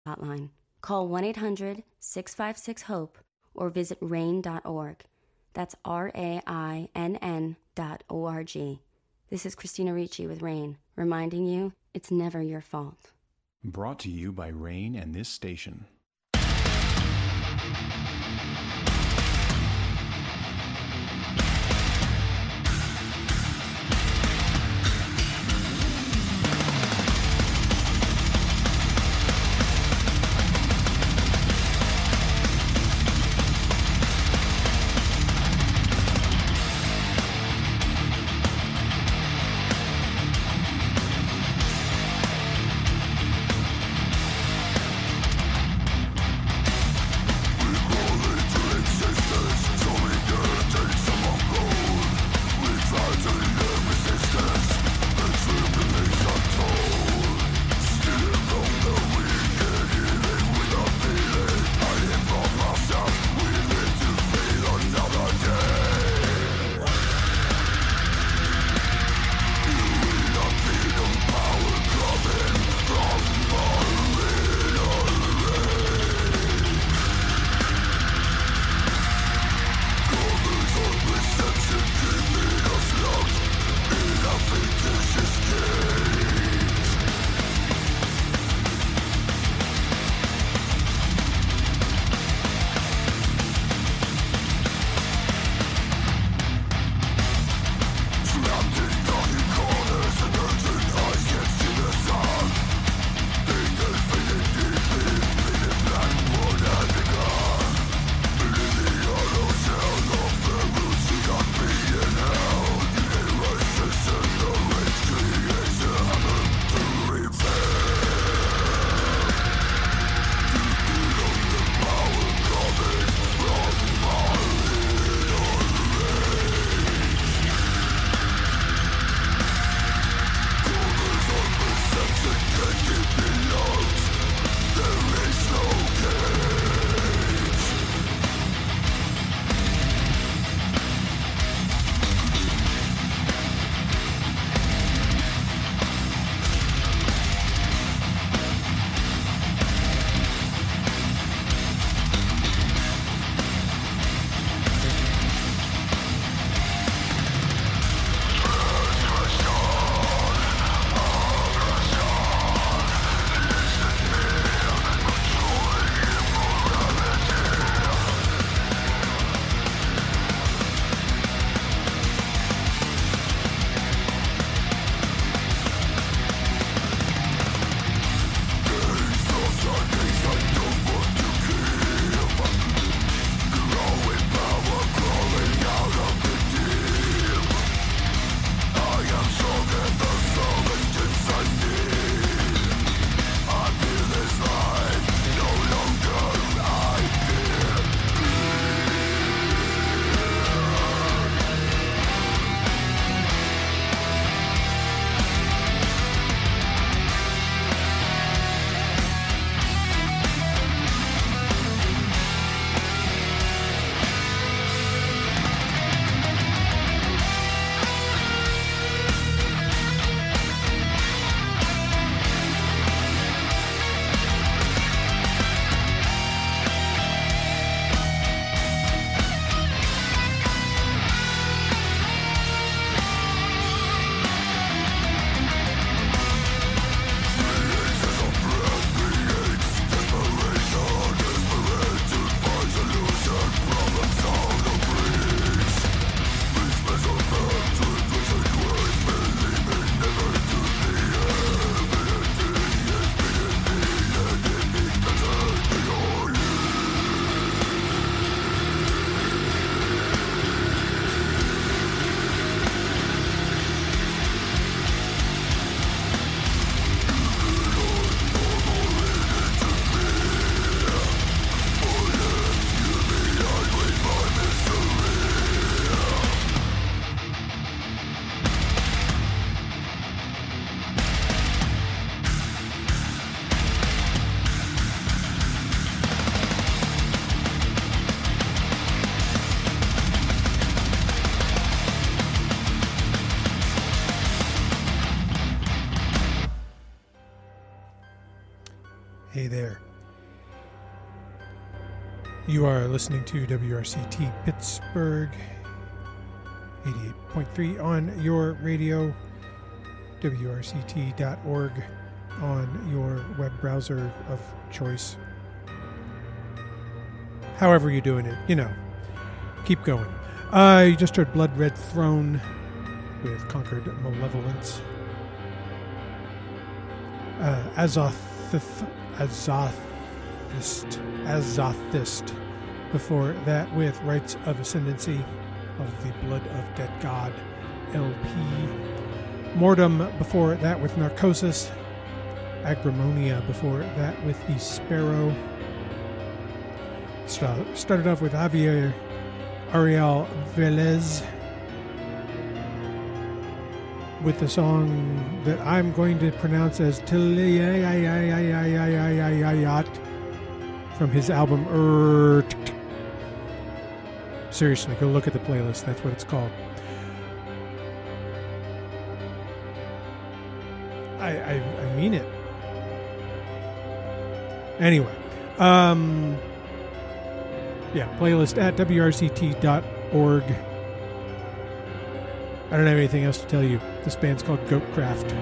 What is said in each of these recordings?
hotline. Call 1-800-656-HOPE or visit RAINN.org. That's RAINN.org. This is Christina Ricci with RAINN, reminding you it's never your fault. Brought to you by RAINN and this station. You are listening to WRCT Pittsburgh, 88.3 on your radio, WRCT.org on your web browser of choice. However you're doing it, you know, keep going. You just heard Blood Red Throne with Conquered Malevolence. Azothist. Before that with Rites of Ascendancy of the Blood of Dead God LP. Mortem before that with Narcosis. Agrimonia before that with The Sparrow. Started off with Javier Ariel Velez with the song that I'm going to pronounce as Tiliyayayayayayayayayayayat from his album Seriously, go look at the playlist. That's what it's called. I mean it. Anyway, yeah, playlist at wrct.org. I don't have anything else to tell you. This band's called Goatcraft.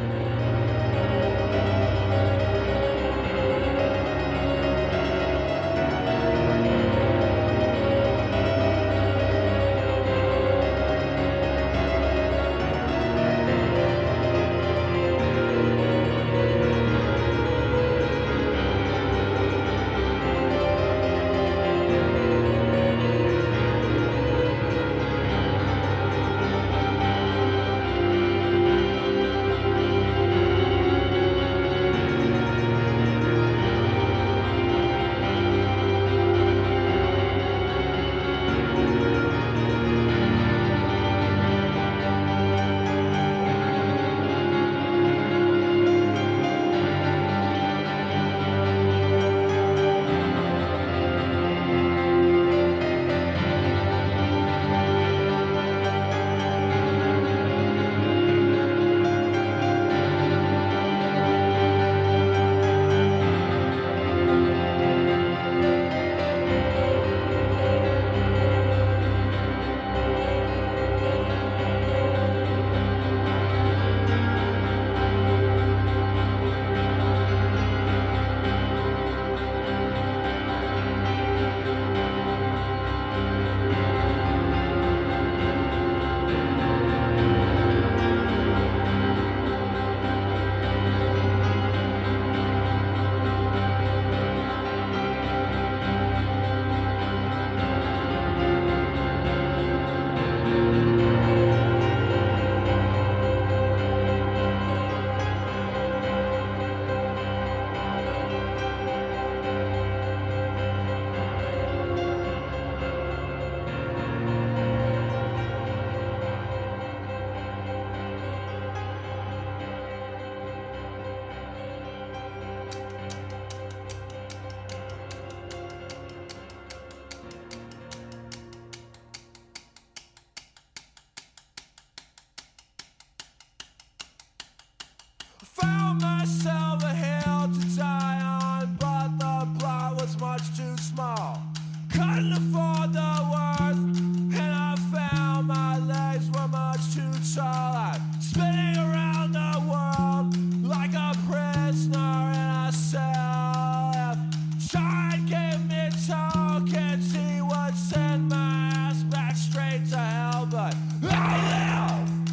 Found myself a hill to die on, but the plot was much too small. Couldn't afford the worth, and I found my legs were much too tall. I'm spinning around the world like a prisoner in a cell. If time gave me tokens, he would send my ass back straight to hell, but I live.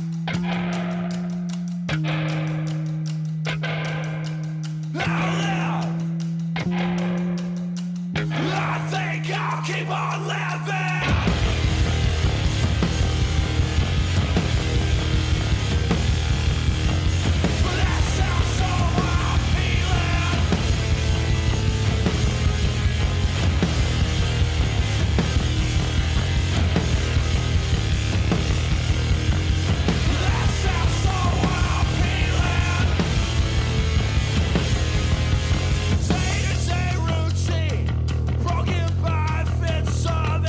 Keep on living. But that sounds so appealing. That sounds so appealing. Day-to-day routine, broken by fits of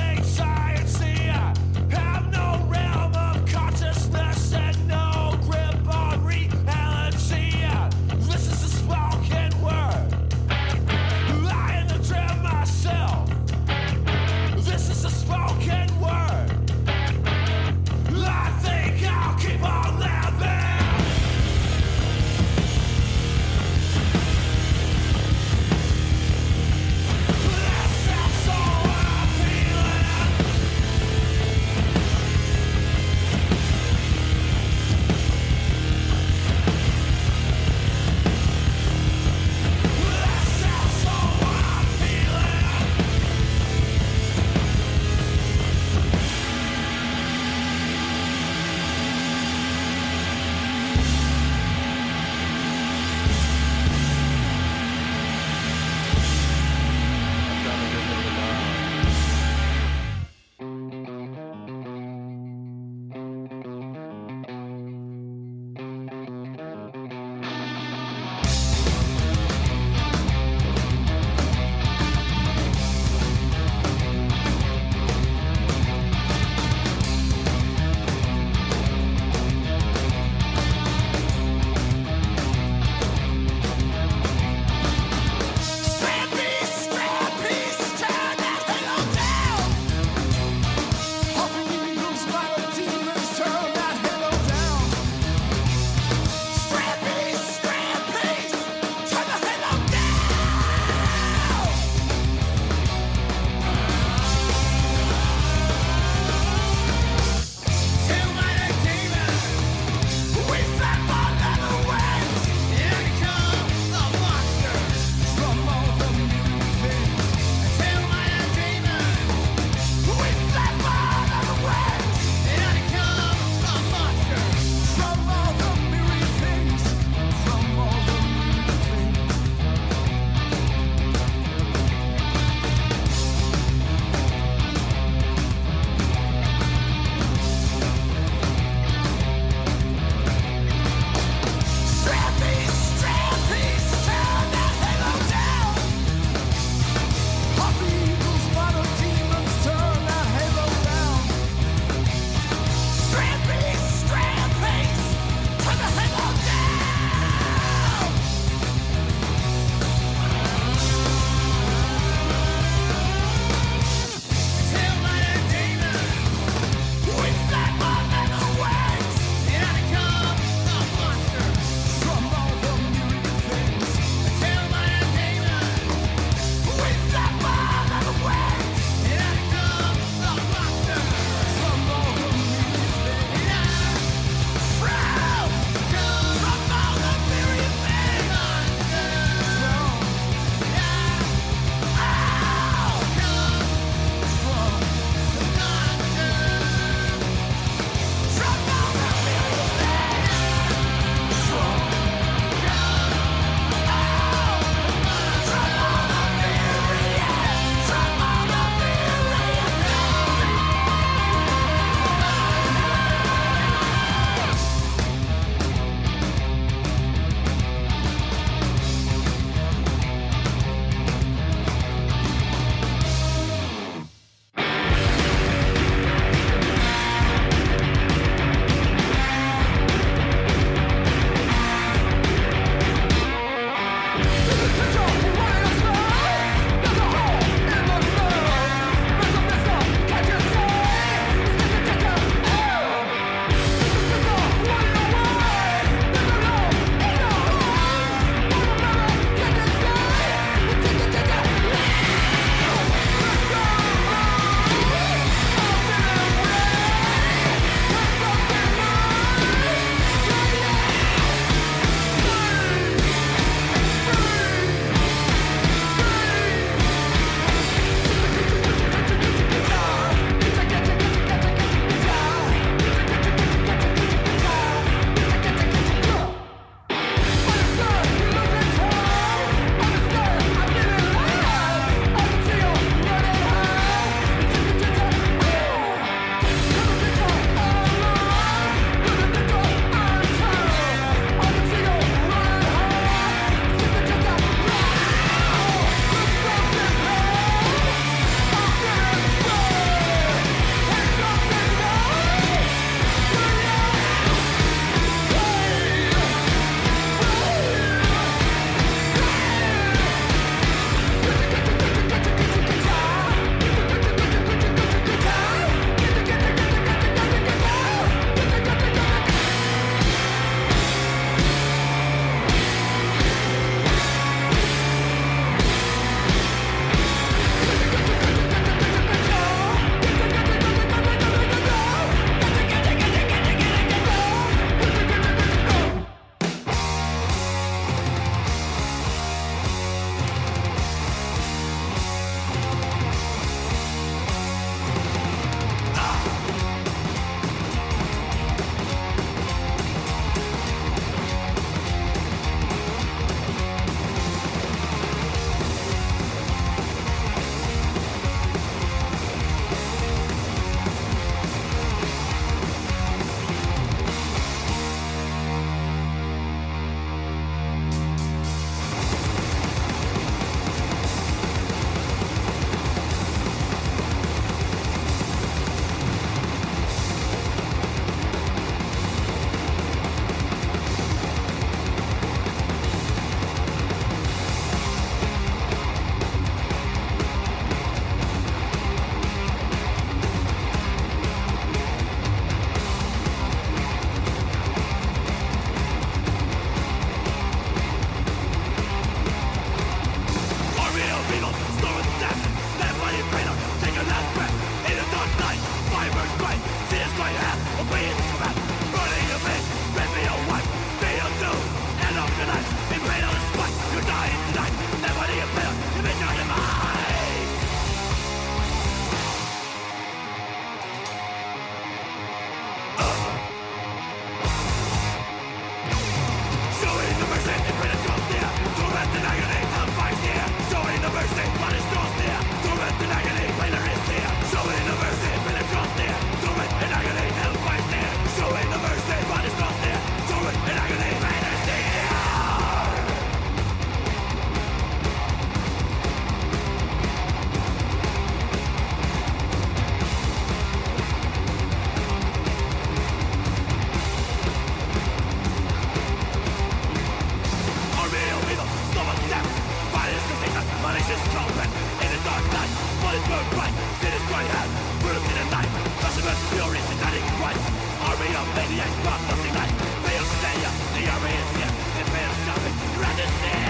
open in the dark night. Blood is burned bright, sin is grey hand, brutal in the night. Russian versus fury, satanic rites. Army of maniacs, bloodlusting lights. Fail to stay up, the army is here. It fails to stop it, red is near.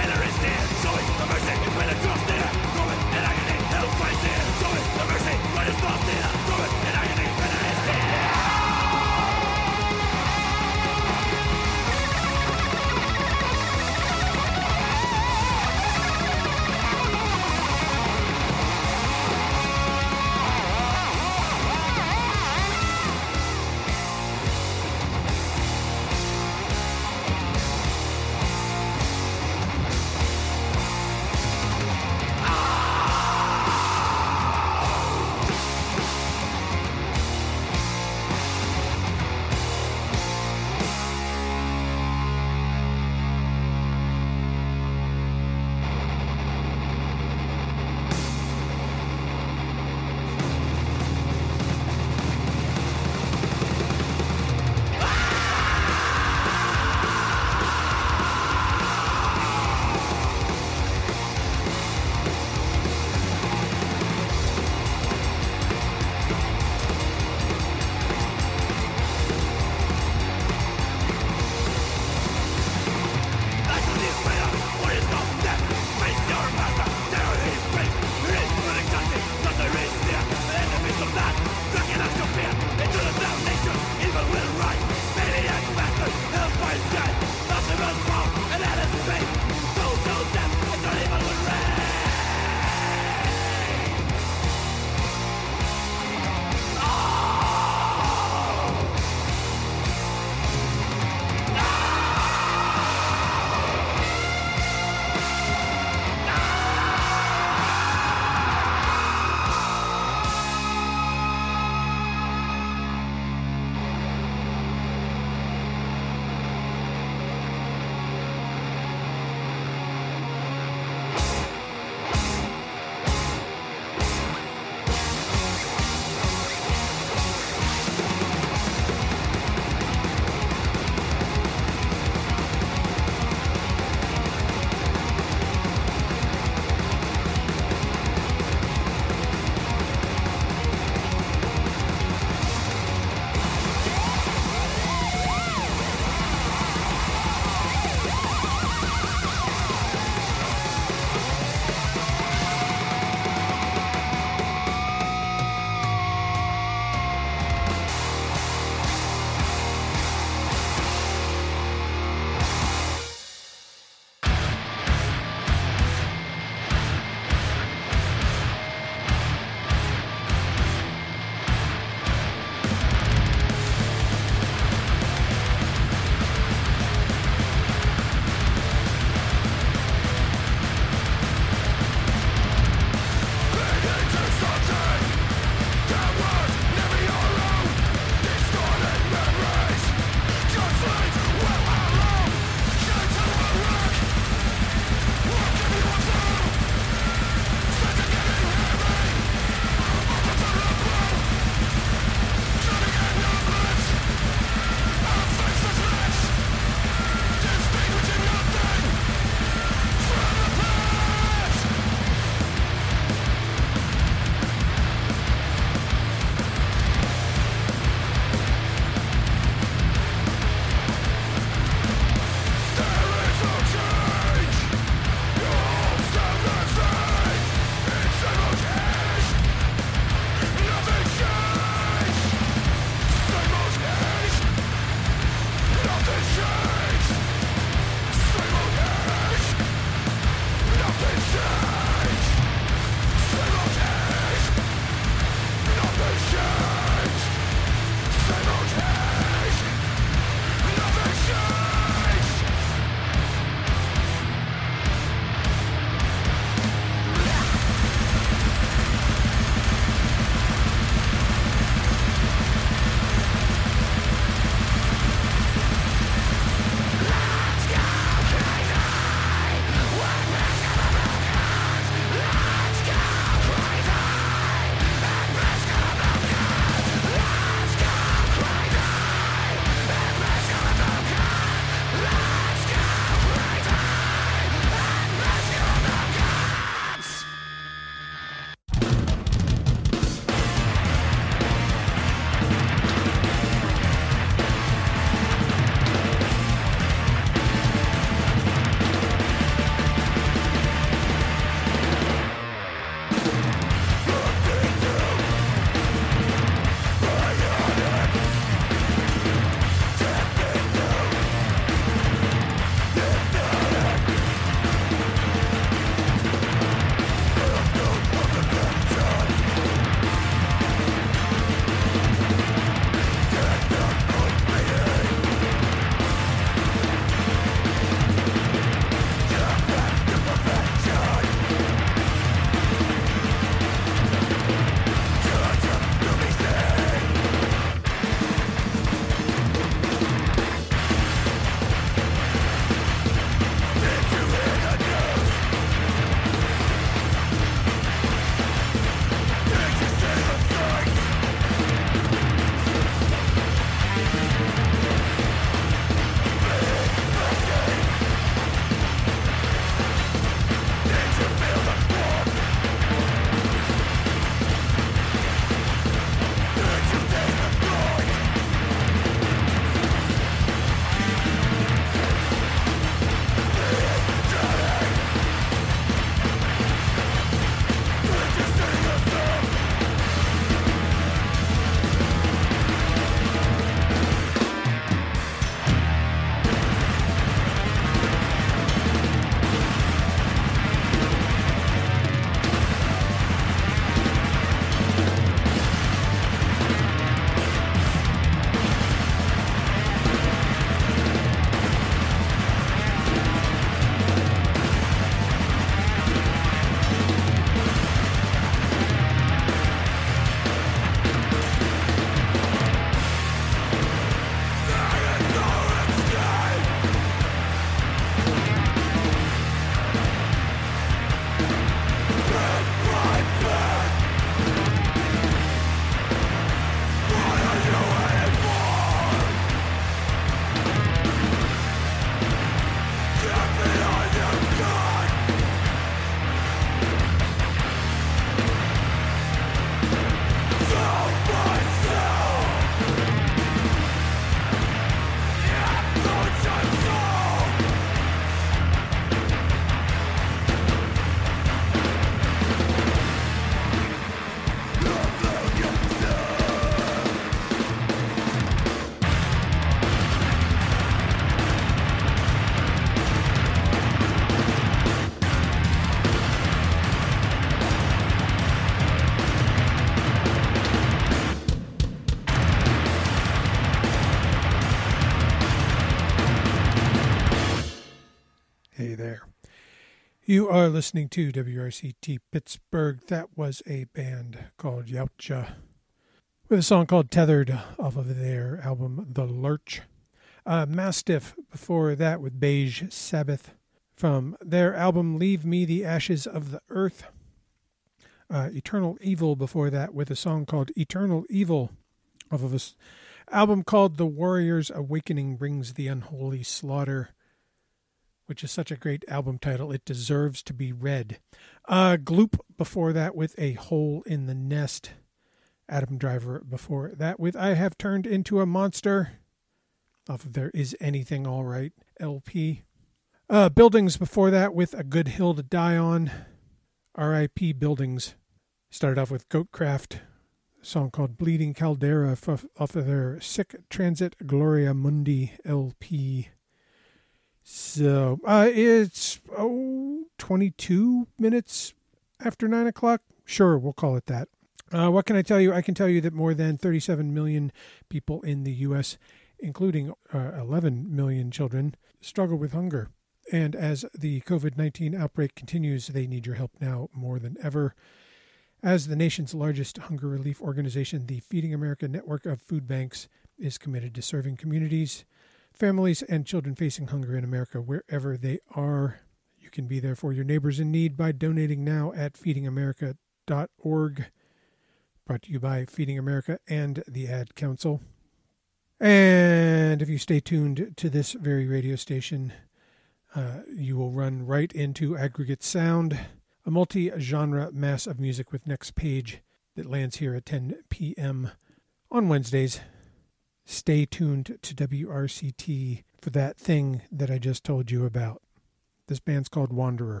You are listening to WRCT Pittsburgh. That was a band called Yautja with a song called Tethered off of their album The Lurch. Mastiff before that with Beige Sabbath from their album Leave Me the Ashes of the Earth. Eternal Evil before that with a song called Eternal Evil off of an album called The Warrior's Awakening Brings the Unholy Slaughter, which is such a great album title, it deserves to be read. Gloop before that with A Hole in the Nest. Adam Driver before that with I Have Turned Into a Monster off of their Is Anything All Right LP. Buildings before that with A Good Hill to Die On. R.I.P. Buildings. Started off with Goatcraft, a song called Bleeding Caldera off of their Sic Transit Gloria Mundi LP. So it's 22 minutes after 9 o'clock. Sure, we'll call it that. What can I tell you? I can tell you that more than 37 million people in the U.S., including 11 million children, struggle with hunger. And as the COVID-19 outbreak continues, they need your help now more than ever. As the nation's largest hunger relief organization, the Feeding America network of food banks is committed to serving communities, families, and children facing hunger in America wherever they are. You can be there for your neighbors in need by donating now at feedingamerica.org. Brought to you by Feeding America and the Ad Council. And if you stay tuned to this very radio station, you will run right into Aggregate Sound, a multi-genre mass of music with Next Page that lands here at 10 p.m. on Wednesdays. Stay tuned to WRCT for that thing that I just told you about. This band's called Wanderer.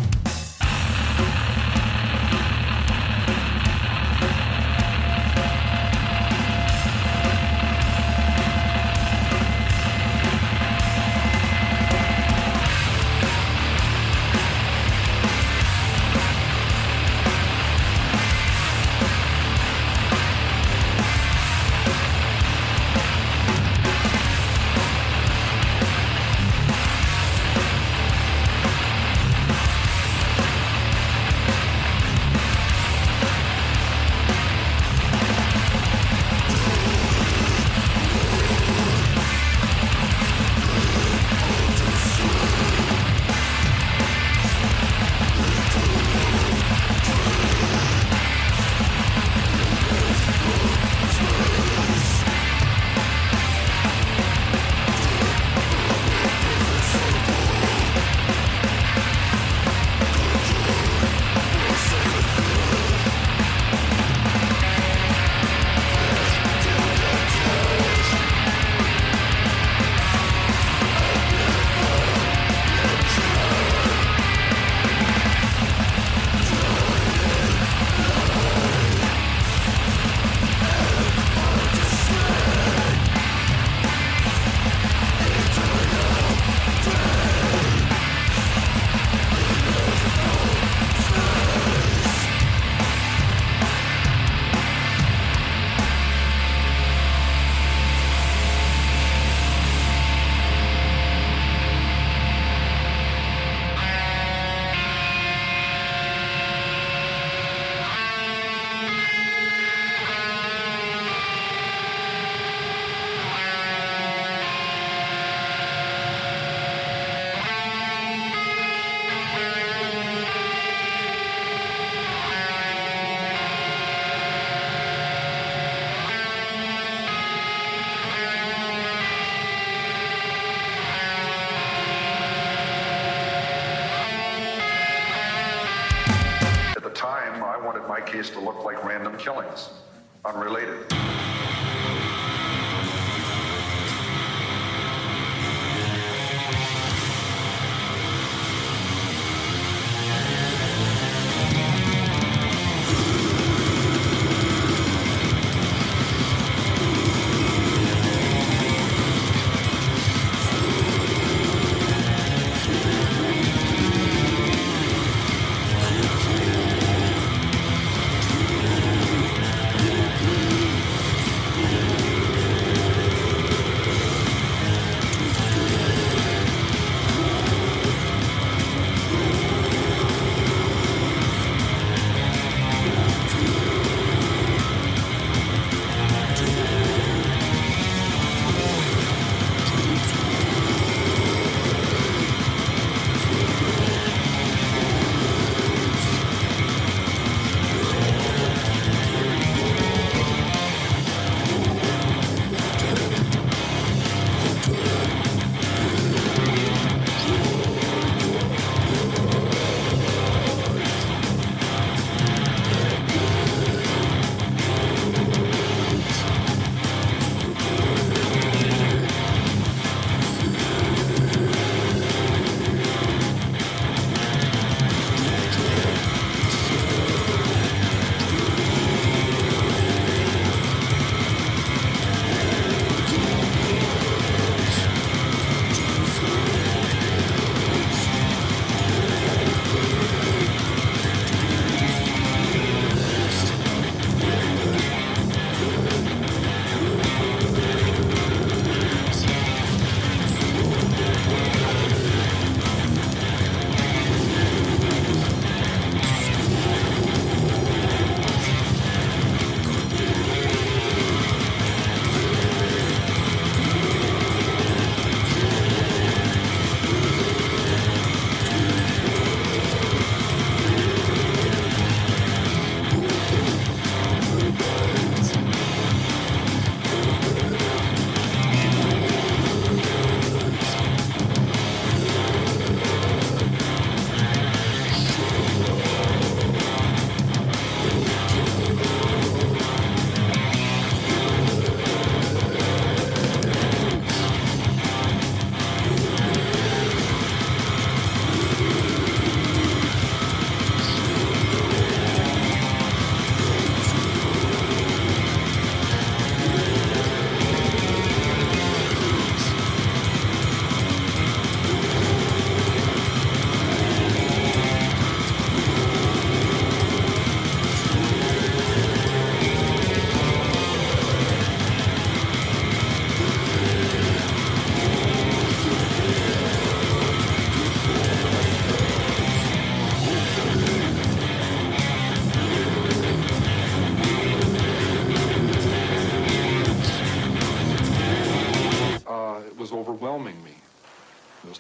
Case to look like random killings, unrelated.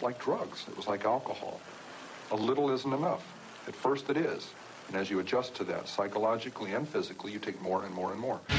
like drugs. It was like alcohol. A little isn't enough. At first it is. And as you adjust to that psychologically and physically, you take more and more and more.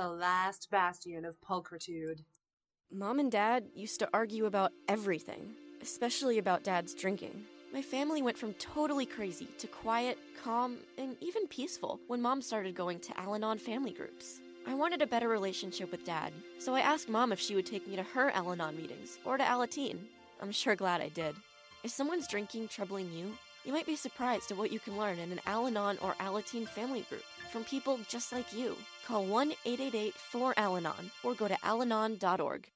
the last bastion of pulchritude. Mom and Dad used to argue about everything, especially about Dad's drinking. My family went from totally crazy to quiet, calm, and even peaceful when Mom started going to Al-Anon family groups. I wanted a better relationship with Dad, so I asked Mom if she would take me to her Al-Anon meetings or to Alateen. I'm sure glad I did. If someone's drinking troubling you, you might be surprised at what you can learn in an Al-Anon or Alateen family group from people just like you. Call 1-888-4-ALANON or go to alanon.org.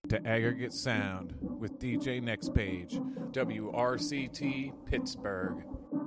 to Aggregate Sound with DJ Next Page, WRCT Pittsburgh.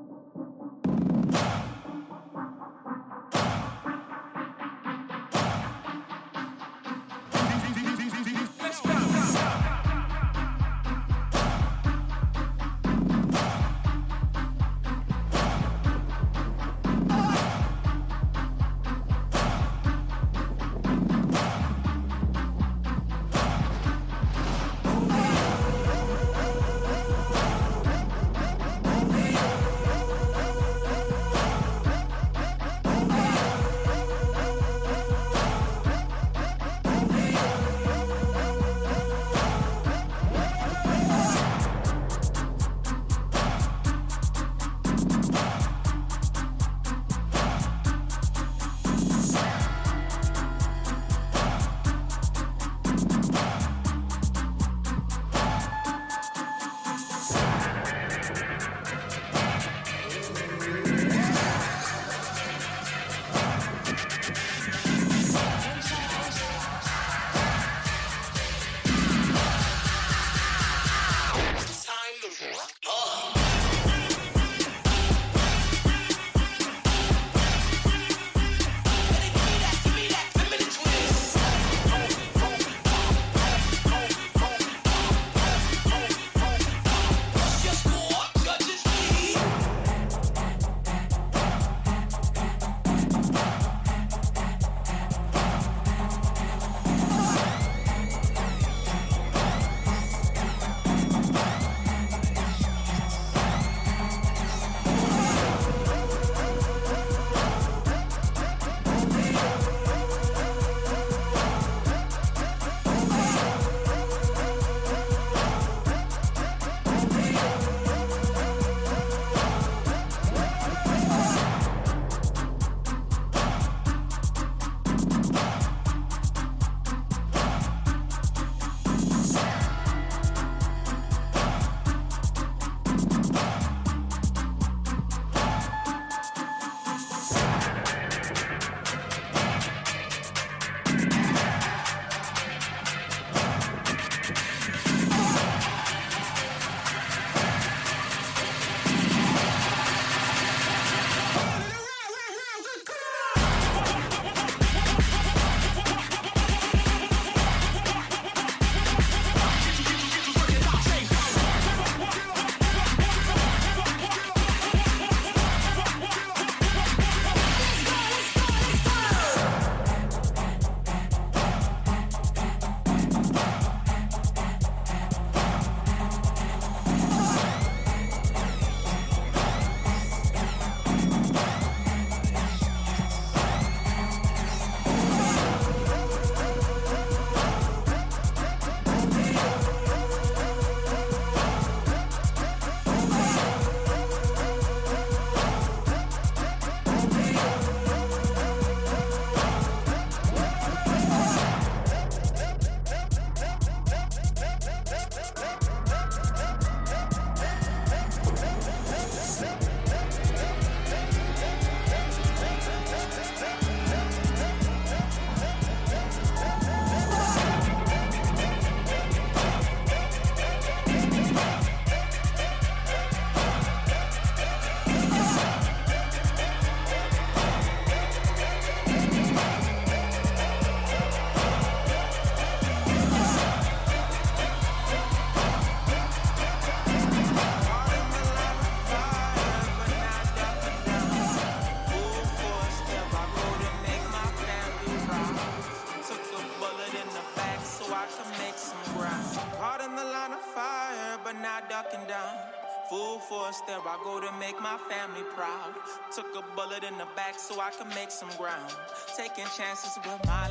Full force, there I go to make my family proud. Took a bullet in the back so I can make some ground. Taking chances with my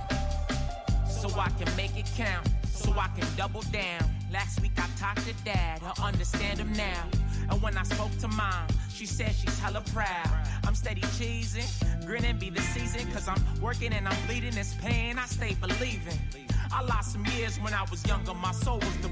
life, so I can make it count, so I can double down. Last week I talked to Dad, I understand him now. And when I spoke to Mom, she said she's hella proud. I'm steady cheesing, grinning be the season, cause I'm working and I'm bleeding this pain, I stay believing. I lost some years when I was younger, my soul was